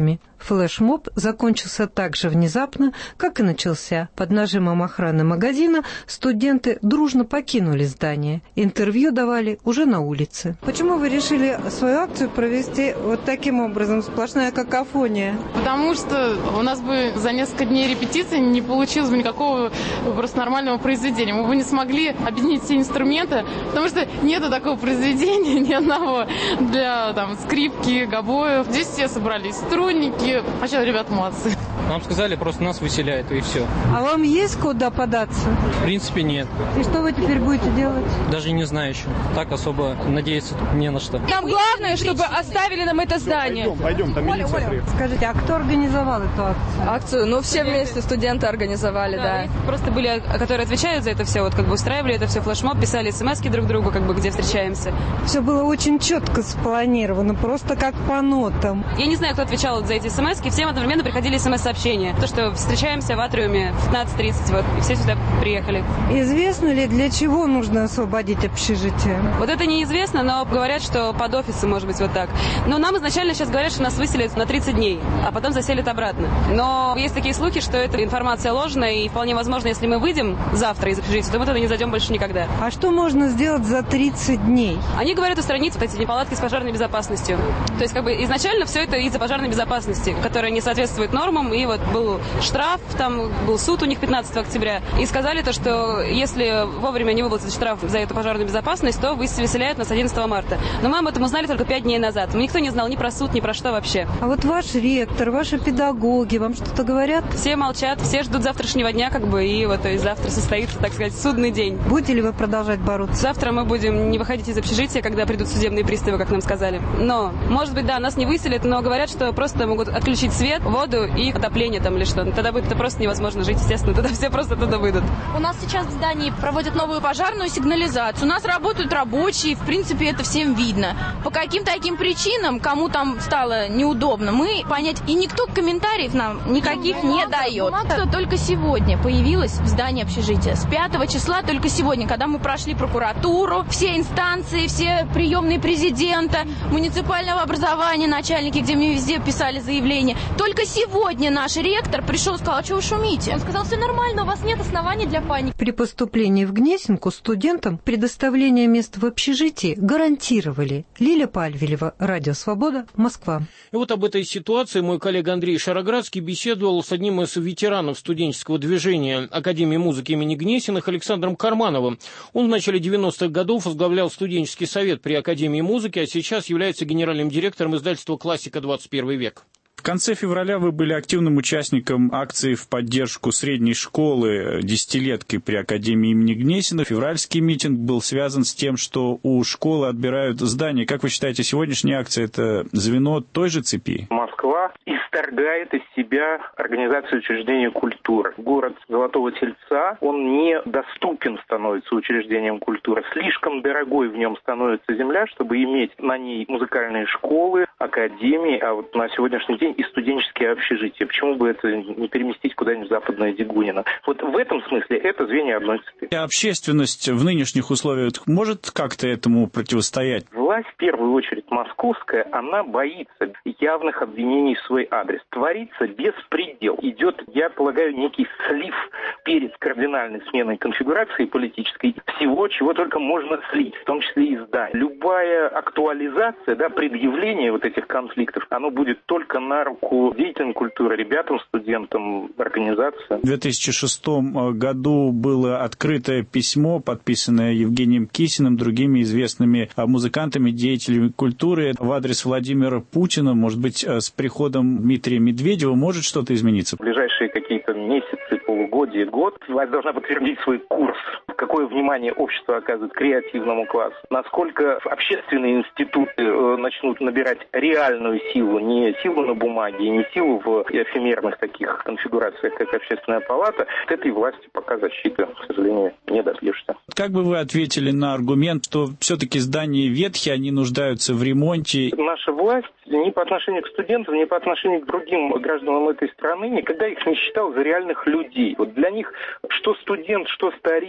Флешмоб закончился так же внезапно, как и начался. Под нажимом охраны магазина студенты дружно покинули здание. Интервью давали уже на улице. Почему вы решили свою акцию провести вот таким образом? Сплошная какофония. Потому что у нас бы за несколько дней репетиции не получилось бы никакого просто нормального произведения. Мы бы не смогли объединить все инструменты, потому что нету такого произведения ни одного для скрипки, гобоев. Здесь все собрались, струнники. Вообще, ребята молодцы. Нам сказали, просто нас выселяют, и все. А вам есть куда податься? В принципе, нет. И что вы теперь будете делать? Даже не знаю еще. Так особо надеяться тут не на что. Нам главное, чтобы оставили нам это здание. Пойдем, там милиция приехала. Скажите, а кто организовал эту акцию? Ну, все вместе студенты организовали, да. Просто были, которые отвечают за это все, устраивали это все флешмоб, писали смски друг другу, где встречаемся. Все было очень четко спланировано, просто как по нотам. Я не знаю, кто отвечал за эти смски, всем одновременно приходили смс-сообщения. То, что встречаемся в атриуме в 15:30, и все сюда приехали. Известно ли, для чего нужно освободить общежитие? Вот это неизвестно, но говорят, что под офисы, может быть, вот так. Но нам изначально сейчас говорят, что нас выселят на 30 дней, а потом заселят обратно. Но есть такие слухи, что эта информация ложная, и вполне возможно, если мы выйдем завтра из общежития, то мы туда не зайдем больше никогда. А что можно сделать за 30 дней? Они говорят устранить эти неполадки с пожарной безопасностью. То есть, изначально все это из-за пожарной безопасности, которая не соответствует нормам, и был штраф, был суд у них 15 октября, и сказали то, что если вовремя не выплатить штраф за эту пожарную безопасность, то выселяют нас 11 марта. Но мы об этом узнали только 5 дней назад. Никто не знал ни про суд, ни про что вообще. А вот ваш ректор, ваши педагоги вам что-то говорят? Все молчат, все ждут завтрашнего дня, и то есть завтра состоится, так сказать, судный день. Будете ли вы продолжать бороться? Завтра мы будем не выходить из общежития, когда придут судебные приставы, как нам сказали. Но, может быть, да, нас не выселят, но говорят, что просто могут отключить свет, воду и отопление или что. Тогда будет это просто невозможно жить, естественно. Тогда все просто туда выйдут. У нас сейчас в здании проводят новую пожарную сигнализацию. У нас работают рабочие, в принципе, это всем видно. По каким таким причинам, кому там стало неудобно, мы понять... И никто комментариев нам никаких не дает. Только сегодня появилась в здании общежития. С 5 числа только сегодня, когда мы прошли прокуратуру, все инстанции, все приемные президента, муниципального образования, начальники, где мне везде писали заявление. Только сегодня наш ректор пришел и сказал: а что вы шумите? Он сказал: все нормально, у вас нет оснований для паники. При поступлении в Гнесинку студентам предоставление мест в общежитии гарантировали. Лиля Пальвелева, Радио Свобода, Москва. И вот об этой ситуации мой коллега Андрей Шароградский беседовал с одним из ветеранов студенческого движения Академии музыки имени Гнесиных Александром Кармановым. Он в начале 90-х годов возглавлял студенческий совет при Академии музыки, а сейчас является генеральным директором издательства «Классика. 21 век». В конце февраля вы были активным участником акции в поддержку средней школы десятилеткой при Академии имени Гнесина. Февральский митинг был связан с тем, что у школы отбирают здание. Как вы считаете, сегодняшняя акция – это звено той же цепи? Москва исторгает из себя организацию учреждения культуры. Город Золотого Тельца, он недоступен становится учреждением культуры. Слишком дорогой в нем становится земля, чтобы иметь на ней музыкальные школы, академии, а вот на сегодняшний день и студенческие общежития. Почему бы это не переместить куда-нибудь в Западное Дегунино? Вот в этом смысле это звенья одной цепи. Общественность в нынешних условиях может как-то этому противостоять? Власть, в первую очередь московская, она боится явных обвинений в свой адрес. Творится беспредел. Идет, я полагаю, некий слив перед кардинальной сменой конфигурации политической всего, чего только можно слить, в том числе и здание. Любая актуализация, предъявление вот этих конфликтов, оно будет только на руку деятельной культуры, ребятам, студентам, организациям. В 2006 году было открытое письмо, подписанное Евгением Кисиным, другими известными музыкантами, деятелями культуры в адрес Владимира Путина. Может быть, с приходом Дмитрия Медведева может что-то измениться? В ближайшие какие-то месяцы, полугодие, год власть должна подтвердить свой курс. Какое внимание общество оказывает креативному классу. Насколько общественные институты начнут набирать реальную силу, не силу на бумаге, не силу в эфемерных таких конфигурациях, как Общественная палата, от этой власти пока защиты, к сожалению, не добьешься. Как бы вы ответили на аргумент, что все-таки здания ветхие, они нуждаются в ремонте? Наша власть ни по отношению к студентам, ни по отношению к другим гражданам этой страны никогда их не считала за реальных людей. Вот для них что студент, что старик, живущий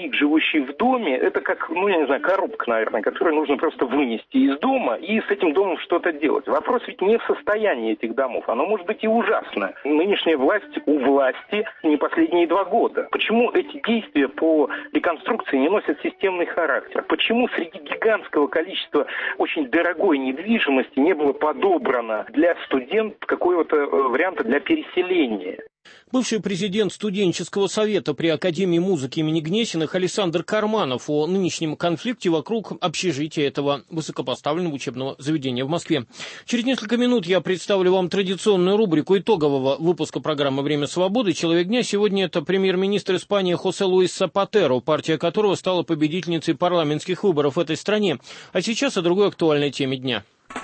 живущий в доме, это как, я не знаю, коробка, наверное, которую нужно просто вынести из дома и с этим домом что-то делать. Вопрос ведь не в состоянии этих домов. Оно может быть и ужасное. Нынешняя власть у власти не последние 2 года. Почему эти действия по реконструкции не носят системный характер? Почему среди гигантского количества очень дорогой недвижимости не было подобрано для студентов какого-то варианта для переселения? Бывший президент студенческого совета при Академии музыки имени Гнесиных Александр Карманов о нынешнем конфликте вокруг общежития этого высокопоставленного учебного заведения в Москве. Через несколько минут я представлю вам традиционную рубрику итогового выпуска программы «Время свободы». Человек дня сегодня это премьер-министр Испании Хосе Луис Сапатеро, партия которого стала победительницей парламентских выборов в этой стране. А сейчас о другой актуальной теме дня.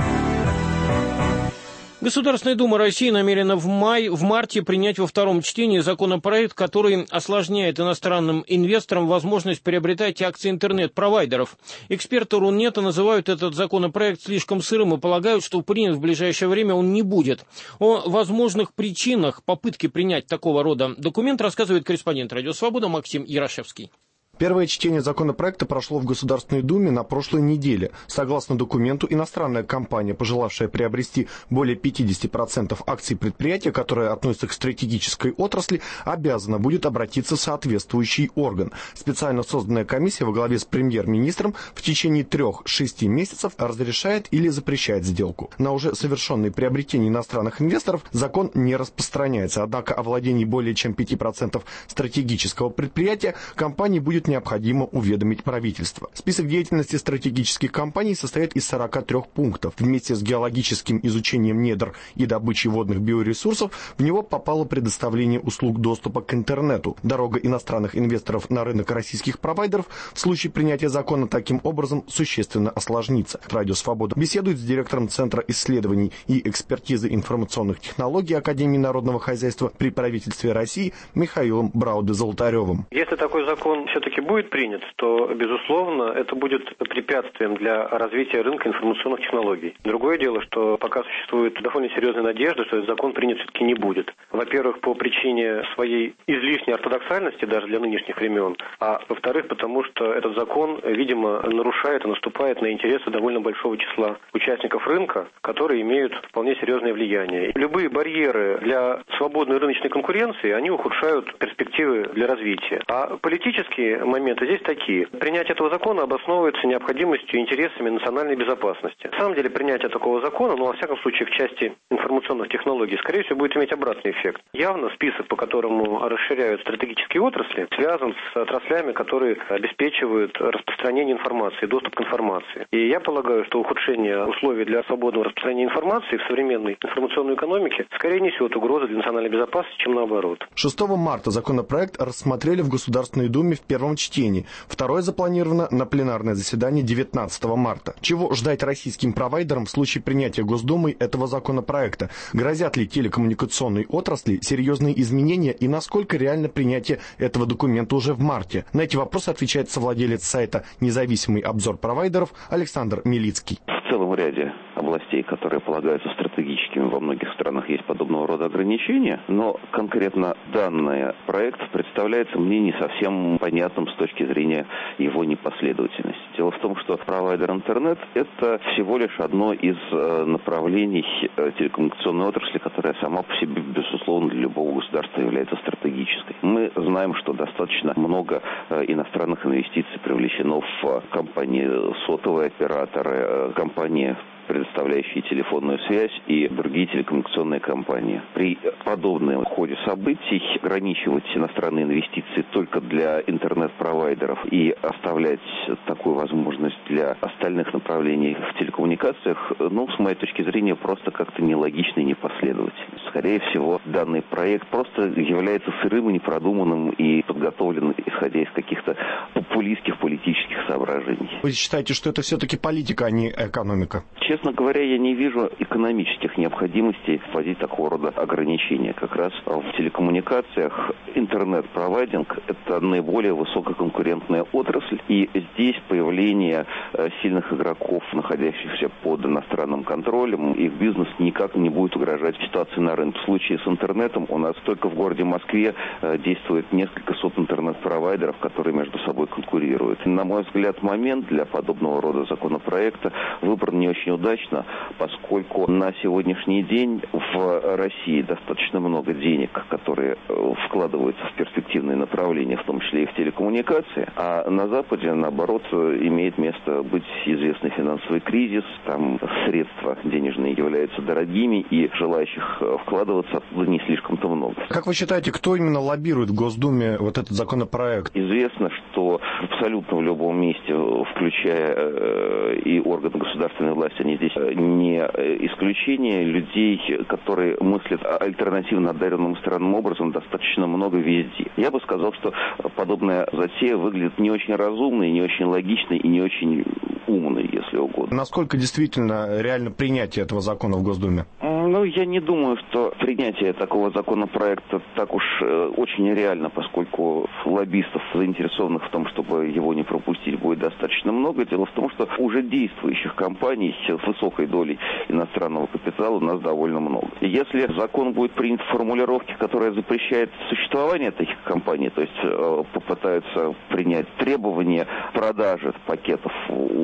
Государственная Дума России намерена в марте принять во втором чтении законопроект, который осложняет иностранным инвесторам возможность приобретать акции интернет-провайдеров. Эксперты Рунета называют этот законопроект слишком сырым и полагают, что принят в ближайшее время он не будет. О возможных причинах попытки принять такого рода документ рассказывает корреспондент «Радио Свобода» Максим Ярошевский. Первое чтение законопроекта прошло в Государственной Думе на прошлой неделе. Согласно документу, иностранная компания, пожелавшая приобрести более 50% акций предприятия, которые относятся к стратегической отрасли, обязана будет обратиться в соответствующий орган. Специально созданная комиссия во главе с премьер-министром в течение 3-6 месяцев разрешает или запрещает сделку. На уже совершенные приобретения иностранных инвесторов закон не распространяется, однако о владении более чем 5% стратегического предприятия компании будет необходимо уведомить правительство. Список деятельности стратегических компаний состоит из 43 пунктов. Вместе с геологическим изучением недр и добычей водных биоресурсов в него попало предоставление услуг доступа к интернету. Дорога иностранных инвесторов на рынок российских провайдеров в случае принятия закона таким образом существенно осложнится. Радио Свобода беседует с директором Центра исследований и экспертизы информационных технологий Академии народного хозяйства при правительстве России Михаилом Брауде-Золотаревым. Если такой закон все-таки будет принят, то, безусловно, это будет препятствием для развития рынка информационных технологий. Другое дело, что пока существует довольно серьезная надежда, что этот закон принят все-таки не будет. Во-первых, по причине своей излишней ортодоксальности даже для нынешних времен, а во-вторых, потому что этот закон, видимо, нарушает и наступает на интересы довольно большого числа участников рынка, которые имеют вполне серьезное влияние. Любые барьеры для свободной рыночной конкуренции, они ухудшают перспективы для развития. А политические моменты здесь такие. Принятие этого закона обосновывается необходимостью и интересами национальной безопасности. На самом деле, принятие такого закона, во всяком случае, в части информационных технологий, скорее всего, будет иметь обратный эффект. Явно список, по которому расширяют стратегические отрасли, связан с отраслями, которые обеспечивают распространение информации, доступ к информации. И я полагаю, что ухудшение условий для свободного распространения информации в современной информационной экономике скорее несет угрозы для национальной безопасности, чем наоборот. 6 марта законопроект рассмотрели в Государственной Думе в первом чтении. Второе запланировано на пленарное заседание 19 марта. Чего ждать российским провайдерам в случае принятия Госдумой этого законопроекта? Грозят ли телекоммуникационной отрасли серьезные изменения и насколько реально принятие этого документа уже в марте? На эти вопросы отвечает совладелец сайта «Независимый обзор провайдеров» Александр Милицкий. В целом ряде областей, которые полагаются стратегическими, во многих странах есть подобного рода ограничения, но конкретно данный проект представляется мне не совсем понятным с точки зрения его непоследовательности. Дело в том, что провайдер интернет – это всего лишь одно из направлений телекоммуникационной отрасли, которая сама по себе, безусловно, для любого государства является стратегической. Мы знаем, что достаточно много иностранных инвестиций привлечено в компании сотовые операторы, компании, предоставляющие телефонную связь, и другие телекоммуникационные компании. При подобном ходе событий ограничивать иностранные инвестиции только для интернет-провайдеров и оставлять такую возможность для остальных направлений в телекоммуникациях, с моей точки зрения, просто как-то нелогично и непоследовательно. Скорее всего, данный проект просто является сырым и непродуманным и подготовлен, исходя из каких-то популистских политических соображений. Вы считаете, что это все-таки политика, а не экономика? Честно говоря, я не вижу экономических необходимостей вводить такого рода ограничения. Как раз в телекоммуникациях интернет-провайдинг – это наиболее высококонкурентная отрасль, и здесь появление сильных игроков, находящихся под иностранным контролем, их бизнес никак не будет угрожать ситуации на рынке. В случае с интернетом у нас только в городе Москве действует несколько сот интернет-провайдеров, которые между собой конкурируют. конкурируют. На мой взгляд, момент для подобного рода законопроекта выбран не очень удачно, поскольку на сегодняшний день в России достаточно много денег, которые вкладываются в перспективные направления, в том числе и в телекоммуникации, а на Западе, наоборот, имеет место быть известный финансовый кризис, там средства денежные являются дорогими, и желающих вкладываться оттуда не слишком-то много. Как вы считаете, кто именно лоббирует в Госдуме вот этот законопроект? Известно, что абсолютно в любом месте, включая и органы государственной власти, они здесь не исключение, людей, которые мыслят альтернативно одаренным странным образом, достаточно много везде. Я бы сказал, что подобная затея выглядит не очень разумной, не очень логичной и не очень умной, если угодно. Насколько действительно реально принятие этого закона в Госдуме? Я не думаю, что принятие такого законопроекта так уж очень реально, поскольку лоббистов, заинтересованных в том, чтобы его не пропустить, будет достаточно много. Дело в том, что уже действующих компаний с высокой долей иностранного капитала у нас довольно много. И если закон будет принят в формулировке, которая запрещает существование таких компаний, то есть попытаются принять требования продажи пакетов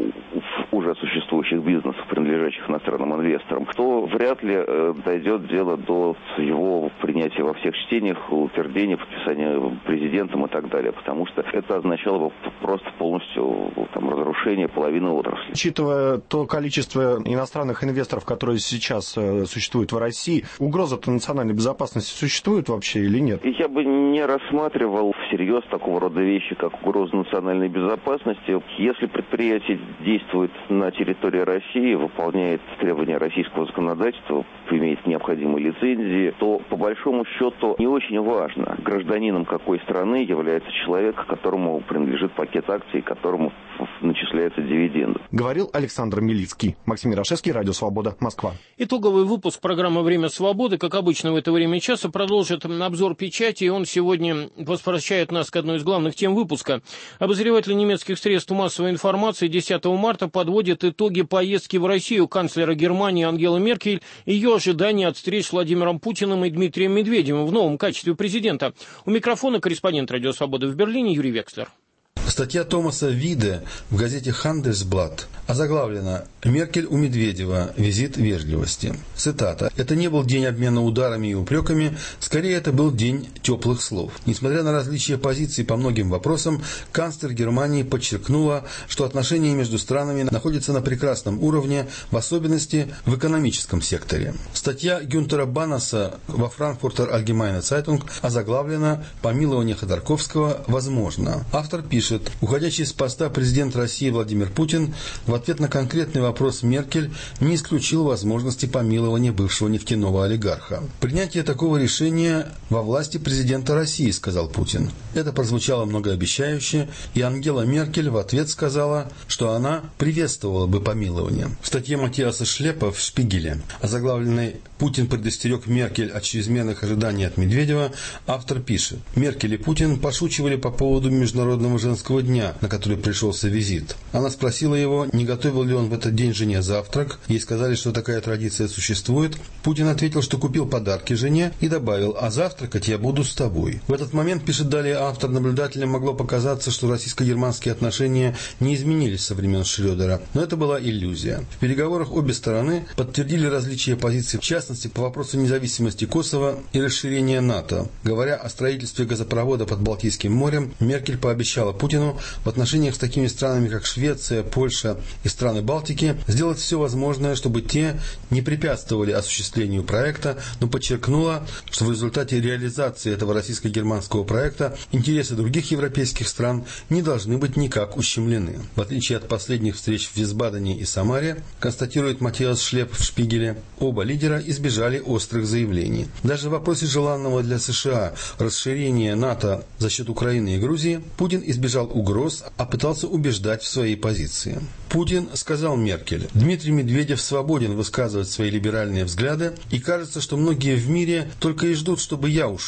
уже существующих бизнесов, принадлежащих иностранным инвесторам, то вряд ли дойдет дело до его принятия во всех чтениях, утверждения, подписания президентом и так далее, потому что это означало бы просто полностью разрушение половины отрасли. Учитывая то количество иностранных инвесторов, которые сейчас существуют в России, угроза-то национальной безопасности существует вообще или нет? Я бы не рассматривал всерьез такого рода вещи, как угроза национальной безопасности. Если предприятие действует на территории России, выполняет требования российского законодательства, имеет необходимые лицензии, то по большому счету не очень важно, гражданином какой страны является человек, которому принадлежит пакет акций, которому начисляются дивиденды. Говорил Александр Милицкий. Максим Ярошевский, Радио Свобода, Москва. Итоговый выпуск программы «Время свободы», как обычно в это время часа, продолжит обзор печати, и он сегодня возвращает нас к одной из главных тем выпуска. Обозреватель немецких средств массовой информации 10 марта подводит итоги поездки в Россию канцлера Германии Ангелы Меркель и ее ожидания от встреч с Владимиром Путиным и Дмитрием Медведевым в новом качестве президента. У микрофона корреспондент «Радио Свободы» в Берлине Юрий Векслер. Статья Томаса Виде в газете «Хандельсблат» озаглавлена «Меркель у Медведева. Визит вежливости». Цитата. «Это не был день обмена ударами и упреками, скорее это был день теплых слов». Несмотря на различия позиций по многим вопросам, канцлер Германии подчеркнула, что отношения между странами находятся на прекрасном уровне, в особенности в экономическом секторе. Статья Гюнтера Баннеса во Frankfurter Allgemeine Zeitung озаглавлена «Помилование Ходорковского возможно». Автор пишет: уходящий с поста президент России Владимир Путин в ответ на конкретный вопрос Меркель не исключил возможности помилования бывшего нефтяного олигарха. «Принятие такого решения во власти президента России», — сказал Путин. Это прозвучало многообещающе, и Ангела Меркель в ответ сказала, что она приветствовала бы помилование. В статье Матиаса Шлепа в «Шпигеле», озаглавленной «Путин предостерег Меркель от чрезмерных ожиданий от Медведева», автор пишет: Меркель и Путин пошучивали по поводу Международного женского дня, на который пришелся визит. Она спросила его, не готовил ли он в этот день жене завтрак. Ей сказали, что такая традиция существует. Путин ответил, что купил подарки жене, и добавил: а завтракать я буду с тобой. В этот момент, пишет далее автор, наблюдателям могло показаться, что российско-германские отношения не изменились со времен Шрёдера, но это была иллюзия. В переговорах обе стороны подтвердили различия позиций, в частности по вопросу независимости Косово и расширения НАТО. Говоря о строительстве газопровода под Балтийским морем, Меркель пообещала Путину в отношениях с такими странами, как Швеция, Польша и страны Балтики, сделать все возможное, чтобы те не препятствовали осуществлению проекта, но подчеркнула, что в результате реализации этого российско-германского проекта интересы других европейских стран не должны быть никак ущемлены. В отличие от последних встреч в Висбадене и Самаре, констатирует Матиас Шлеп в «Шпигеле», оба лидера избежали острых заявлений. Даже в вопросе желанного для США расширения НАТО за счет Украины и Грузии Путин избежал угроз, а пытался убеждать в своей позиции. Путин сказал Меркель: Дмитрий Медведев свободен высказывать свои либеральные взгляды, и кажется, что многие в мире только и ждут, чтобы я ушел.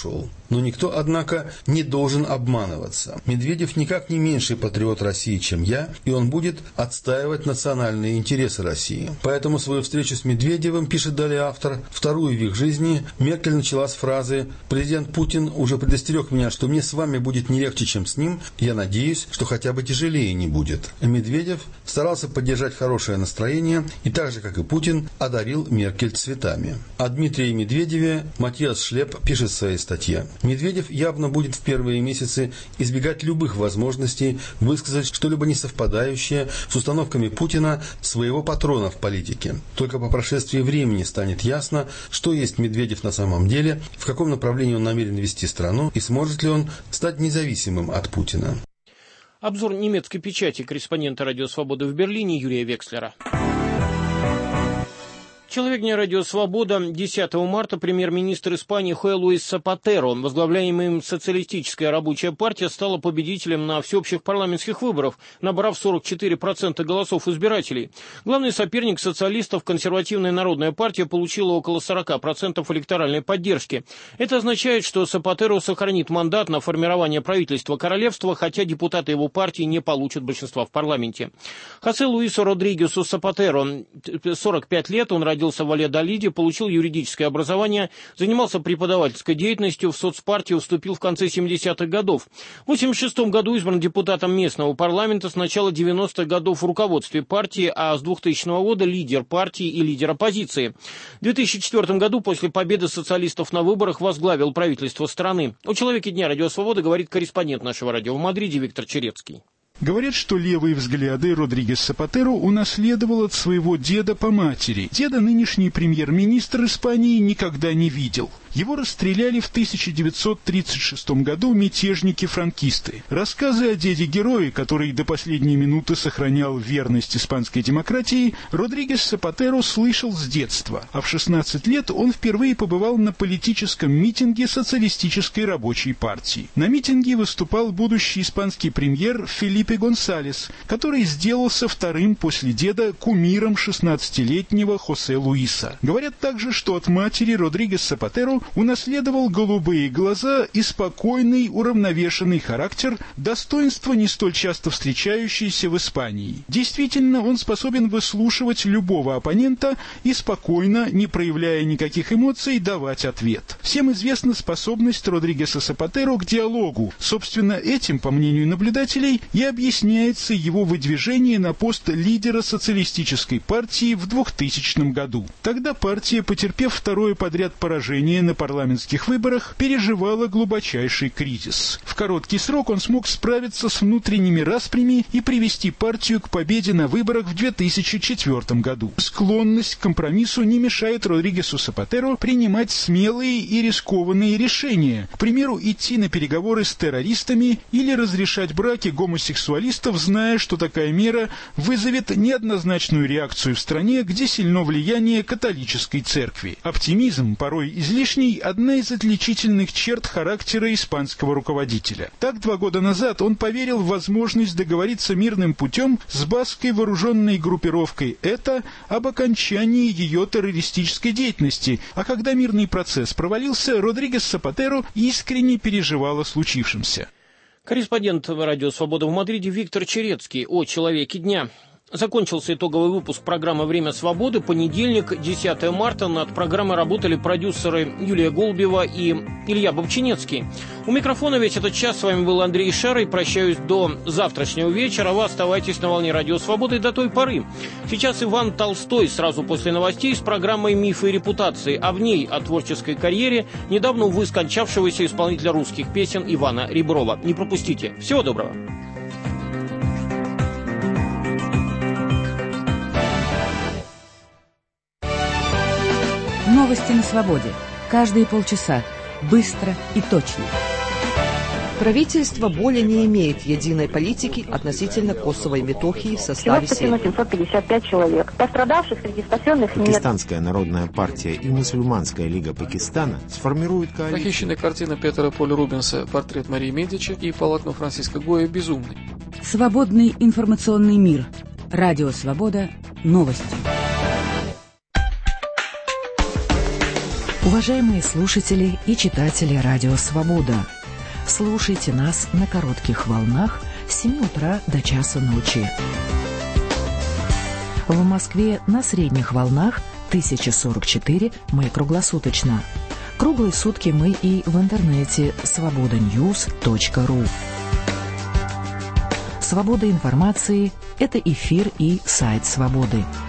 Но никто, однако, не должен обманываться. Медведев никак не меньший патриот России, чем я, и он будет отстаивать национальные интересы России. Поэтому свою встречу с Медведевым, пишет далее автор, вторую в их жизни, Меркель начала с фразы: «Президент Путин уже предостерег меня, что мне с вами будет не легче, чем с ним. Я надеюсь, что хотя бы тяжелее не будет». Медведев старался поддержать хорошее настроение и так же, как и Путин, одарил Меркель цветами. О Дмитрии Медведеве Матиас Шлеп пишет в своей статье: «Медведев явно будет в первые месяцы избегать любых возможностей высказать что-либо несовпадающее с установками Путина, своего патрона в политике. Только по прошествии времени станет ясно, что есть Медведев на самом деле, в каком направлении он намерен вести страну и сможет ли он стать независимым от Путина». Обзор немецкой печати корреспондента «Радио Свобода» в Берлине Юрия Векслера. Человек дня «Радио Свобода». 10 марта премьер-министр Испании Хуэ Луис Сапатеро, возглавляемая им социалистическая рабочая партия, стала победителем на всеобщих парламентских выборах, набрав 44% голосов избирателей. Главный соперник социалистов, консервативная народная партия, получила около 40% электоральной поддержки. Это означает, что Сапатеро сохранит мандат на формирование правительства королевства, хотя депутаты его партии не получат большинства в парламенте. Хосе Луису Родригесу Сапатеро 45 лет, он родился в Вальядолиде, получил юридическое образование, занимался преподавательской деятельностью, в соцпартию вступил в конце 70-х годов. В 1986 году избран депутатом местного парламента, с начала 90-х годов в руководстве партии, а с 2000 года лидер партии и лидер оппозиции. В 2004 году после победы социалистов на выборах возглавил правительство страны. О человеке дня «Радио Свобода» говорит корреспондент нашего радио в Мадриде Виктор Черецкий. Говорят, что левые взгляды Родригес Сапатеро унаследовал от своего деда по матери. Деда нынешний премьер-министр Испании никогда не видел. Его расстреляли в 1936 году мятежники-франкисты. Рассказы о деде-герое, который до последней минуты сохранял верность испанской демократии, Родригес Сапатеро слышал с детства, а в 16 лет он впервые побывал на политическом митинге социалистической рабочей партии. На митинге выступал будущий испанский премьер Фелипе Гонсалес, который сделался вторым после деда кумиром 16-летнего Хосе Луиса. Говорят также, что от матери Родригес Сапатеро унаследовал голубые глаза и спокойный, уравновешенный характер, достоинство, не столь часто встречающееся в Испании. Действительно, он способен выслушивать любого оппонента и спокойно, не проявляя никаких эмоций, давать ответ. Всем известна способность Родригеса Сапатеро к диалогу. Собственно, этим, по мнению наблюдателей, и объясняется его выдвижение на пост лидера социалистической партии в 2000 году. Тогда партия, потерпев второе подряд поражение на парламентских выборах, переживала глубочайший кризис. В короткий срок он смог справиться с внутренними распрями и привести партию к победе на выборах в 2004 году. Склонность к компромиссу не мешает Родригесу Сапатеро принимать смелые и рискованные решения, к примеру, идти на переговоры с террористами или разрешать браки гомосексуалистов, зная, что такая мера вызовет неоднозначную реакцию в стране, где сильно влияние католической церкви. Оптимизм, порой излишний, одна из отличительных черт характера испанского руководителя. Так, 2 года назад он поверил в возможность договориться мирным путем с баскской вооруженной группировкой «ЭТА» об окончании ее террористической деятельности, а когда мирный процесс провалился, Родригес Сапатеро искренне переживал о случившемся. Корреспондент «Радио Свобода» в Мадриде Виктор Черецкий о человеке дня. Закончился итоговый выпуск программы «Время свободы». Понедельник, 10 марта. Над программой работали продюсеры Юлия Голубева и Илья Бобчинецкий. У микрофона весь этот час с вами был Андрей Шарый. Прощаюсь до завтрашнего вечера. Вы оставайтесь на волне «Радио Свободы» до той поры. Сейчас Иван Толстой сразу после новостей с программой «Мифы и репутации», а в ней о творческой карьере недавно, увы, скончавшегося исполнителя русских песен Ивана Реброва. Не пропустите. Всего доброго. Новости на свободе. Каждые полчаса. Быстро и точно. Правительство более не имеет единой политики относительно Косово и Метохии в составе Всего 755 человек. Пострадавших среди спасенных нет. Пакистанская народная партия и Мусульманская лига Пакистана сформируют коалицию. Похищенная картина Петера Поля Рубенса «Портрет Марии Медичи» и полотно Франциска Гоя «Безумный». Свободный информационный мир. Радио Свобода. Новости. Уважаемые слушатели и читатели Радио Свобода, слушайте нас на коротких волнах с 7 утра до часу ночи. В Москве на средних волнах 1044 мы круглосуточно. Круглые сутки мы и в интернете svobodanews.ru. Свобода информации – это эфир и сайт Свободы.